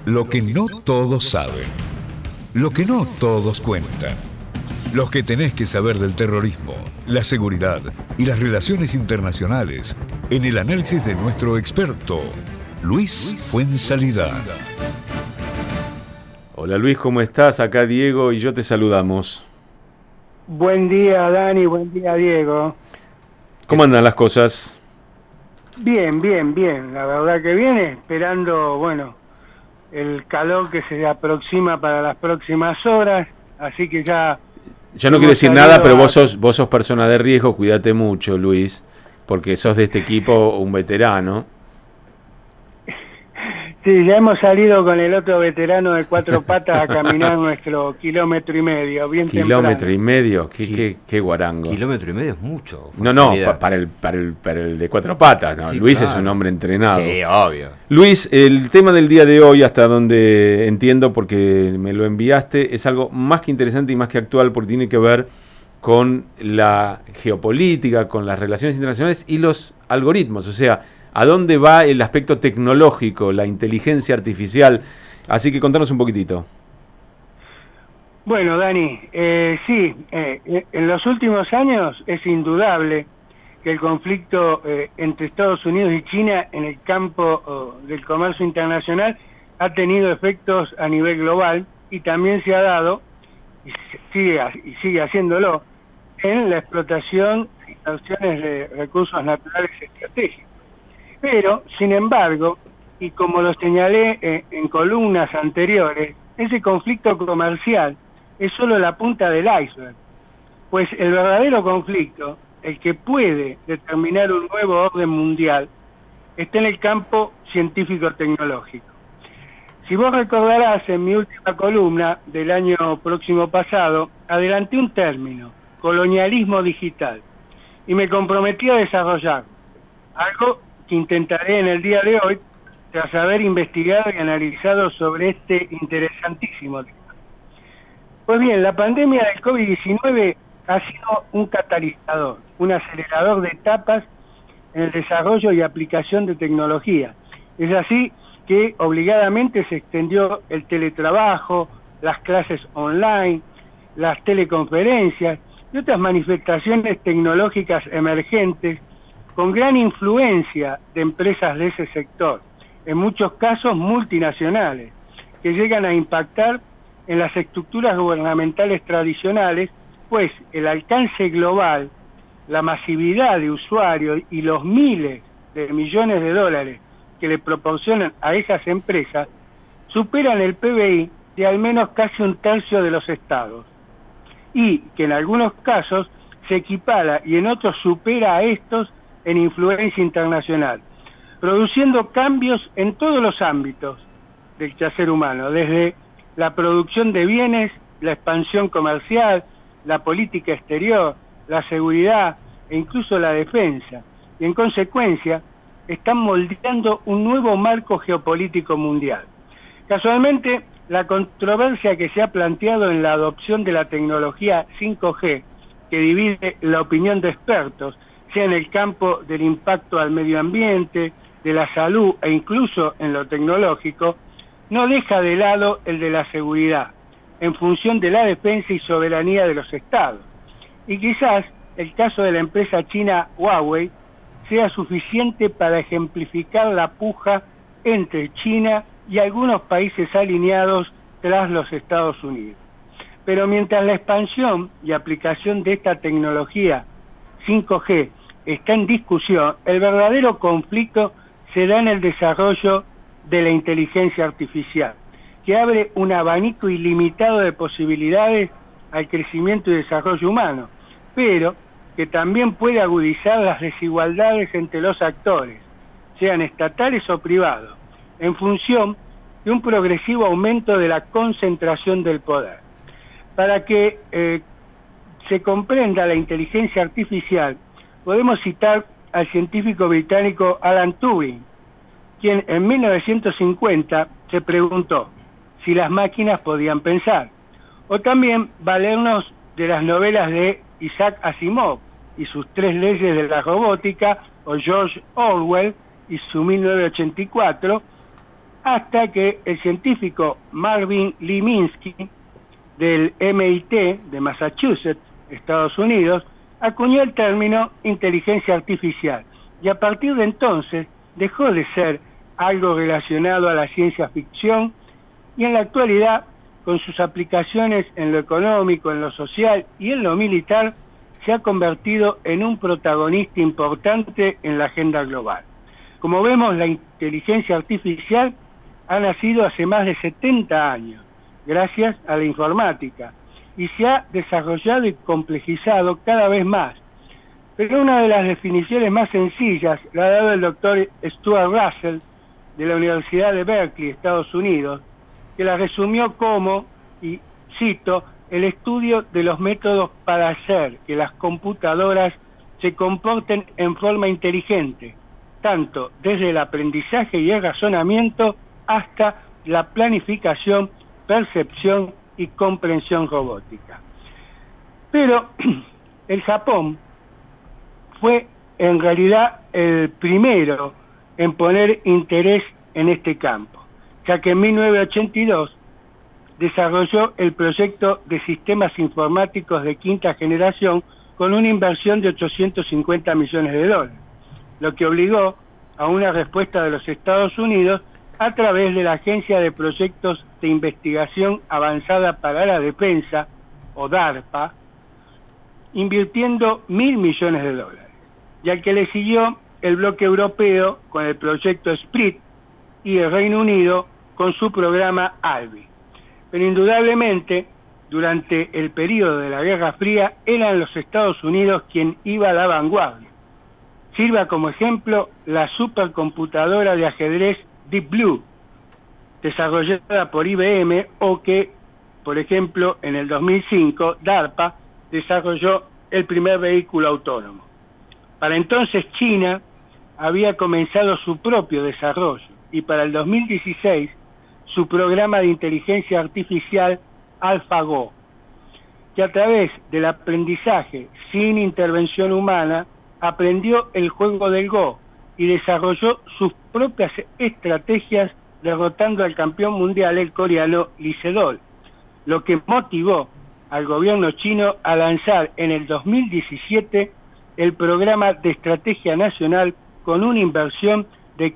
Lo que no todos saben. Lo que no todos cuentan. Los que tenés que saber del terrorismo, la seguridad y las relaciones internacionales en el análisis de nuestro experto, Luis Fuenzalida. Hola Luis, ¿cómo estás? Acá Diego y yo te saludamos. Buen día Dani, buen día Diego. ¿Cómo andan las cosas? Bien, la verdad que bien, esperando, el calor que se aproxima para las próximas horas, así que ya... Yo no quiero decir nada, pero vos sos persona de riesgo, cuídate mucho, Luis, porque sos de este equipo un veterano. Sí, ya hemos salido con el otro veterano de cuatro patas a caminar nuestro 1,5 kilómetros, bien temprano. ¿Kilómetro y medio? ¿Qué guarango? 1,5 kilómetros es mucho. No, para el de cuatro patas, ¿no? Sí, Luis claro. Es un hombre entrenado. Sí, obvio. Luis, el tema del día de hoy, hasta donde entiendo, porque me lo enviaste, es algo más que interesante y más que actual, porque tiene que ver con la geopolítica, con las relaciones internacionales y los algoritmos, o sea, ¿a dónde va el aspecto tecnológico, la inteligencia artificial? Así que contanos un poquitito. Bueno, Dani, en los últimos años es indudable que el conflicto entre Estados Unidos y China en el campo del comercio internacional ha tenido efectos a nivel global y también se ha dado, y sigue haciéndolo, en la explotación y extracciones de recursos naturales estratégicos. Pero, sin embargo, y como lo señalé en columnas anteriores, ese conflicto comercial es solo la punta del iceberg, pues el verdadero conflicto, el que puede determinar un nuevo orden mundial, está en el campo científico-tecnológico. Si vos recordarás, en mi última columna del año próximo pasado, adelanté un término, colonialismo digital, y me comprometí a desarrollar algo que intentaré en el día de hoy, tras haber investigado y analizado sobre este interesantísimo tema. Pues bien, la pandemia del COVID-19 ha sido un catalizador, un acelerador de etapas en el desarrollo y aplicación de tecnología. Es así que obligadamente se extendió el teletrabajo, las clases online, las teleconferencias y otras manifestaciones tecnológicas emergentes con gran influencia de empresas de ese sector, en muchos casos multinacionales, que llegan a impactar en las estructuras gubernamentales tradicionales, pues el alcance global, la masividad de usuarios y los miles de millones de dólares que le proporcionan a esas empresas, superan el PBI de al menos casi un tercio de los estados, y que en algunos casos se equipara y en otros supera a estos en influencia internacional, produciendo cambios en todos los ámbitos del quehacer humano, desde la producción de bienes, la expansión comercial, la política exterior, la seguridad e incluso la defensa, y en consecuencia están moldeando un nuevo marco geopolítico mundial. Casualmente, la controversia que se ha planteado en la adopción de la tecnología 5G, que divide la opinión de expertos, sea en el campo del impacto al medio ambiente, de la salud e incluso en lo tecnológico, no deja de lado el de la seguridad, en función de la defensa y soberanía de los estados. Y quizás el caso de la empresa china Huawei sea suficiente para ejemplificar la puja entre China y algunos países alineados tras los Estados Unidos. Pero mientras la expansión y aplicación de esta tecnología 5G está en discusión, el verdadero conflicto se da en el desarrollo de la inteligencia artificial, que abre un abanico ilimitado de posibilidades al crecimiento y desarrollo humano, pero que también puede agudizar las desigualdades entre los actores, sean estatales o privados, en función de un progresivo aumento de la concentración del poder. Para que se comprenda la inteligencia artificial, podemos citar al científico británico Alan Turing, quien en 1950 se preguntó si las máquinas podían pensar, o también valernos de las novelas de Isaac Asimov y sus 3 leyes de la robótica, o George Orwell y su 1984, hasta que el científico Marvin Lee Minsky del MIT de Massachusetts, Estados Unidos, acuñó el término inteligencia artificial, y a partir de entonces dejó de ser algo relacionado a la ciencia ficción, y en la actualidad, con sus aplicaciones en lo económico, en lo social y en lo militar, se ha convertido en un protagonista importante en la agenda global. Como vemos, la inteligencia artificial ha nacido hace más de 70 años, gracias a la informática, y se ha desarrollado y complejizado cada vez más. Pero una de las definiciones más sencillas la ha dado el doctor Stuart Russell de la Universidad de Berkeley, Estados Unidos, que la resumió como, y cito, el estudio de los métodos para hacer que las computadoras se comporten en forma inteligente, tanto desde el aprendizaje y el razonamiento hasta la planificación, percepción y comprensión robótica. Pero el Japón fue en realidad el primero en poner interés en este campo, ya que en 1982 desarrolló el proyecto de sistemas informáticos de quinta generación con una inversión de 850 millones de dólares, lo que obligó a una respuesta de los Estados Unidos a través de la Agencia de Proyectos de Investigación Avanzada para la Defensa, o DARPA, invirtiendo 1.000 millones de dólares, y al que le siguió el bloque europeo con el proyecto SPRIT y el Reino Unido con su programa ALBI. Pero indudablemente, durante el periodo de la Guerra Fría, eran los Estados Unidos quien iba a la vanguardia. Sirva como ejemplo la supercomputadora de ajedrez Deep Blue, desarrollada por IBM, o que, por ejemplo, en el 2005, DARPA desarrolló el primer vehículo autónomo. Para entonces China había comenzado su propio desarrollo, y para el 2016 su programa de inteligencia artificial AlphaGo, que a través del aprendizaje sin intervención humana aprendió el juego del Go y desarrolló sus propias estrategias, derrotando al campeón mundial, el coreano Lee Sedol, lo que motivó al gobierno chino a lanzar en el 2017 el programa de estrategia nacional con una inversión de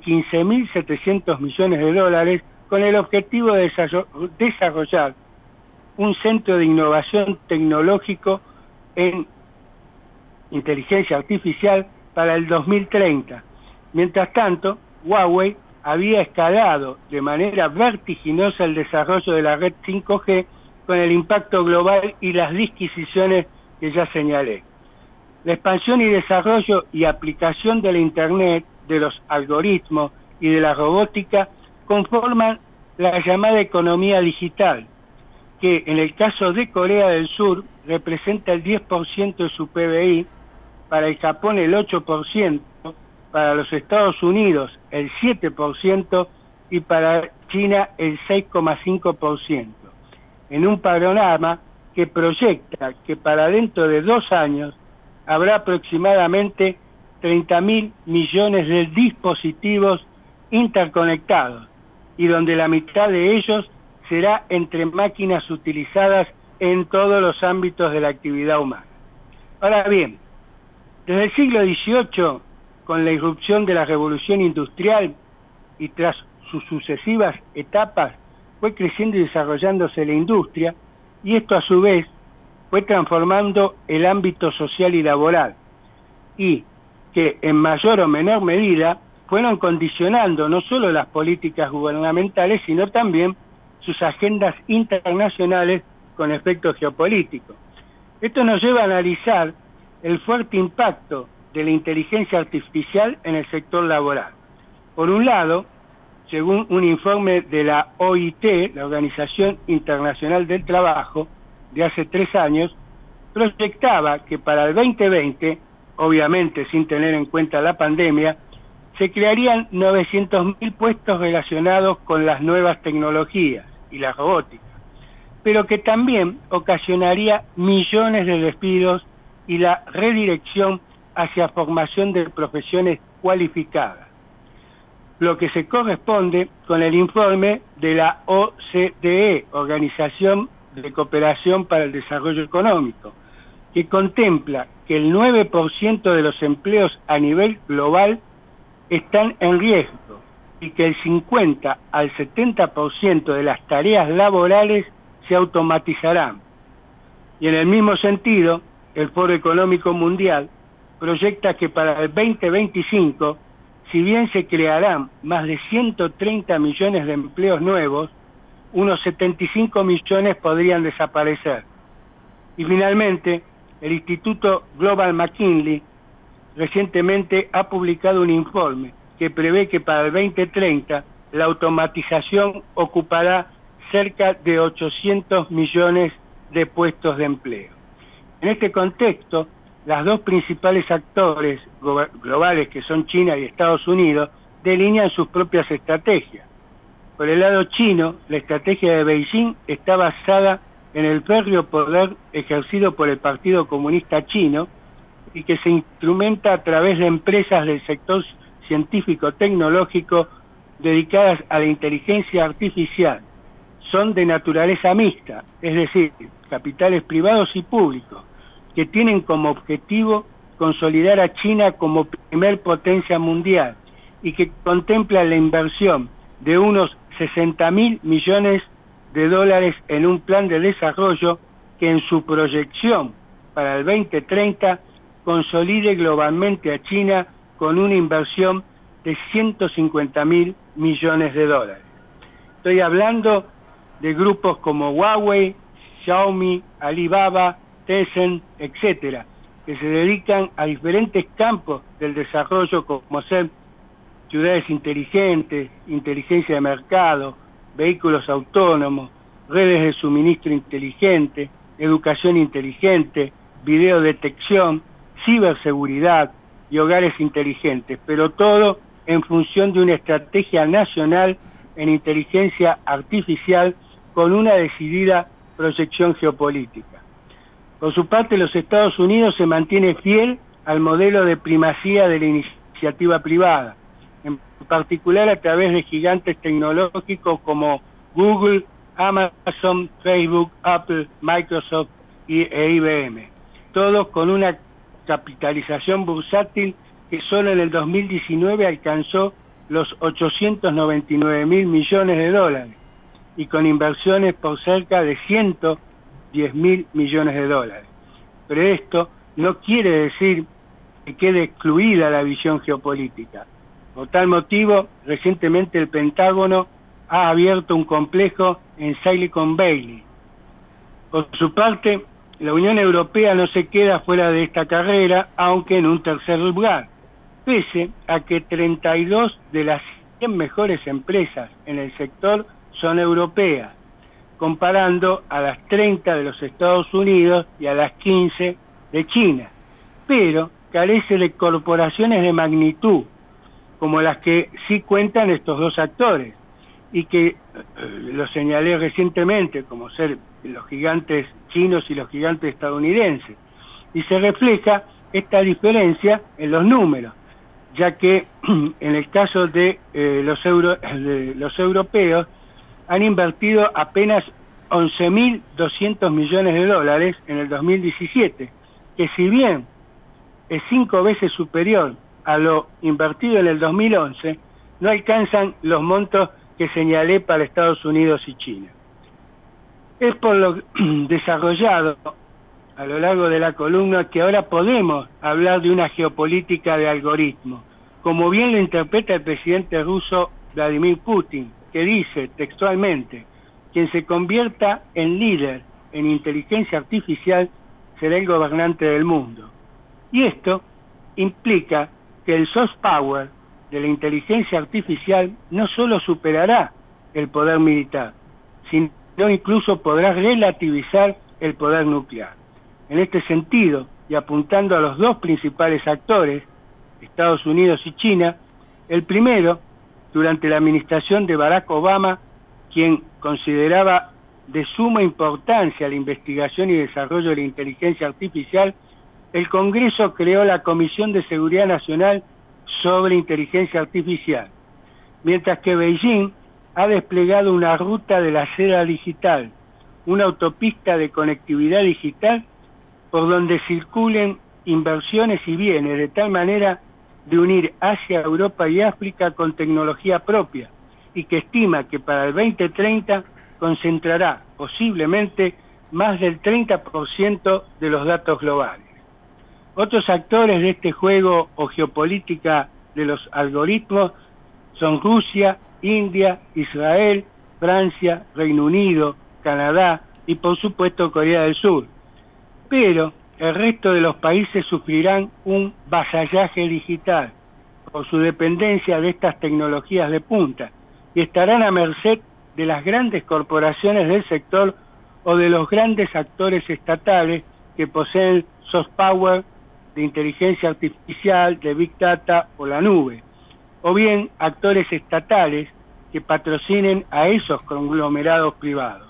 15.700 millones de dólares con el objetivo de desarrollar un centro de innovación tecnológico en inteligencia artificial para el 2030. Mientras tanto, Huawei había escalado de manera vertiginosa el desarrollo de la red 5G con el impacto global y las disquisiciones que ya señalé. La expansión y desarrollo y aplicación de la Internet, de los algoritmos y de la robótica conforman la llamada economía digital, que en el caso de Corea del Sur representa el 10% de su PBI, para el Japón el 8%, para los Estados Unidos el 7% y para China el 6,5%, en un panorama que proyecta que para dentro de 2 años habrá aproximadamente 30.000 millones de dispositivos interconectados, y donde la mitad de ellos será entre máquinas utilizadas en todos los ámbitos de la actividad humana. Ahora bien, desde el siglo XVIII, con la irrupción de la revolución industrial y tras sus sucesivas etapas, fue creciendo y desarrollándose la industria, y esto a su vez fue transformando el ámbito social y laboral, y que en mayor o menor medida fueron condicionando no solo las políticas gubernamentales, sino también sus agendas internacionales con efectos geopolíticos. Esto nos lleva a analizar el fuerte impacto de la inteligencia artificial en el sector laboral. Por un lado, según un informe de la OIT, la Organización Internacional del Trabajo, de hace 3 años, proyectaba que para el 2020, obviamente sin tener en cuenta la pandemia, se crearían 900.000 puestos relacionados con las nuevas tecnologías y la robótica, pero que también ocasionaría millones de despidos y la redirección hacia formación de profesiones cualificadas. lo que se corresponde con el informe de la OCDE, Organización de Cooperación para el Desarrollo Económico, que contempla que el 9% de los empleos a nivel global están en riesgo y que el 50 al 70% de las tareas laborales se automatizarán. Y en el mismo sentido, el Foro Económico Mundial proyecta que para el 2025, si bien se crearán más de 130 millones de empleos nuevos, unos 75 millones podrían desaparecer. Y finalmente, el Instituto Global McKinsey recientemente ha publicado un informe que prevé que para el 2030 la automatización ocupará cerca de 800 millones de puestos de empleo. En este contexto, las dos principales actores globales, que son China y Estados Unidos, delinean sus propias estrategias. Por el lado chino, la estrategia de Beijing está basada en el férreo poder ejercido por el Partido Comunista Chino y que se instrumenta a través de empresas del sector científico-tecnológico dedicadas a la inteligencia artificial. Son de naturaleza mixta, es decir, capitales privados y públicos, que tienen como objetivo consolidar a China como primer potencia mundial y que contempla la inversión de unos 60.000 millones de dólares en un plan de desarrollo que en su proyección para el 2030 consolide globalmente a China con una inversión de 150.000 millones de dólares. Estoy hablando de grupos como Huawei, Xiaomi, Alibaba, Tencent, etcétera, que se dedican a diferentes campos del desarrollo, como ser ciudades inteligentes, inteligencia de mercado, vehículos autónomos, redes de suministro inteligente, educación inteligente, videodetección, ciberseguridad y hogares inteligentes, pero todo en función de una estrategia nacional en inteligencia artificial con una decidida proyección geopolítica. Por su parte, los Estados Unidos se mantiene fiel al modelo de primacía de la iniciativa privada, en particular a través de gigantes tecnológicos como Google, Amazon, Facebook, Apple, Microsoft e IBM, todos con una capitalización bursátil que solo en el 2019 alcanzó los 899.000 millones de dólares y con inversiones por cerca de 110.000 millones de dólares. Pero esto no quiere decir que quede excluida la visión geopolítica. Por tal motivo, recientemente el Pentágono ha abierto un complejo en Silicon Valley. Por su parte, la Unión Europea no se queda fuera de esta carrera, aunque en un tercer lugar, pese a que 32 de las 100 mejores empresas en el sector son europeas, comparando a las 30 de los Estados Unidos y a las 15 de China, pero carece de corporaciones de magnitud, como las que sí cuentan estos dos actores, y que lo señalé recientemente, como ser los gigantes chinos y los gigantes estadounidenses, y se refleja esta diferencia en los números, ya que en el caso de los europeos han invertido apenas 11.200 millones de dólares en el 2017, que si bien es 5 veces superior a lo invertido en el 2011, no alcanzan los montos que señalé para Estados Unidos y China. Es por lo desarrollado a lo largo de la columna que ahora podemos hablar de una geopolítica de algoritmos, como bien lo interpreta el presidente ruso Vladimir Putin, que dice textualmente: quien se convierta en líder en inteligencia artificial será el gobernante del mundo. Y esto implica que el soft power de la inteligencia artificial no solo superará el poder militar, sino incluso podrá relativizar el poder nuclear. En este sentido, y apuntando a los dos principales actores, Estados Unidos y China, el primero, durante la administración de Barack Obama, quien consideraba de suma importancia la investigación y desarrollo de la inteligencia artificial, el Congreso creó la Comisión de Seguridad Nacional sobre Inteligencia Artificial, mientras que Beijing ha desplegado una ruta de la seda digital, una autopista de conectividad digital por donde circulen inversiones y bienes, de tal manera de unir Asia, Europa y África con tecnología propia, y que estima que para el 2030 concentrará posiblemente más del 30% de los datos globales. Otros actores de este juego o geopolítica de los algoritmos son Rusia, India, Israel, Francia, Reino Unido, Canadá y por supuesto Corea del Sur. Pero el resto de los países sufrirán un vasallaje digital por su dependencia de estas tecnologías de punta y estarán a merced de las grandes corporaciones del sector o de los grandes actores estatales que poseen soft power de inteligencia artificial, de Big Data o la nube, o bien actores estatales que patrocinen a esos conglomerados privados.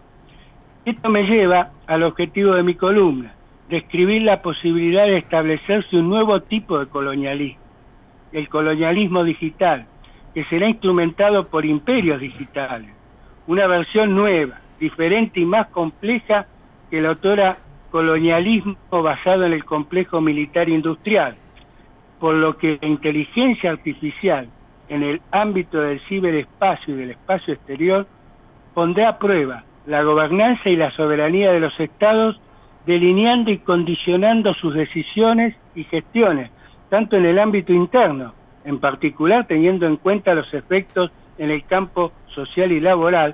Esto me lleva al objetivo de mi columna, describir la posibilidad de establecerse un nuevo tipo de colonialismo, el colonialismo digital, que será instrumentado por imperios digitales, una versión nueva, diferente y más compleja que el otrora colonialismo basado en el complejo militar industrial, por lo que la inteligencia artificial en el ámbito del ciberespacio y del espacio exterior pondrá a prueba la gobernanza y la soberanía de los estados, delineando y condicionando sus decisiones y gestiones, tanto en el ámbito interno, en particular teniendo en cuenta los efectos en el campo social y laboral,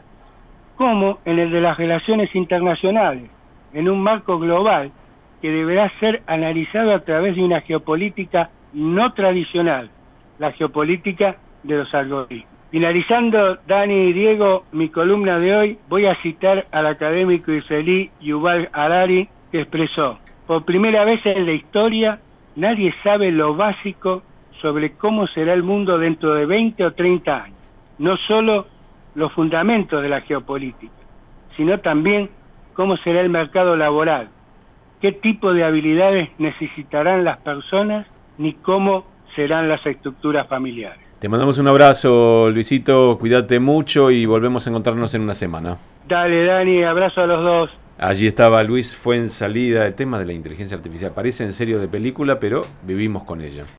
como en el de las relaciones internacionales, en un marco global que deberá ser analizado a través de una geopolítica no tradicional, la geopolítica de los algoritmos. Finalizando, Dani y Diego, mi columna de hoy, voy a citar al académico israelí Yuval Harari, que expresó: por primera vez en la historia, nadie sabe lo básico sobre cómo será el mundo dentro de 20 o 30 años. No solo los fundamentos de la geopolítica, sino también cómo será el mercado laboral, qué tipo de habilidades necesitarán las personas, ni cómo serán las estructuras familiares. Te mandamos un abrazo, Luisito, cuídate mucho y volvemos a encontrarnos en una semana. Dale, Dani, abrazo a los dos. Allí estaba Luis Fuenzalida. El tema de la inteligencia artificial parece en serio de película, pero vivimos con ella.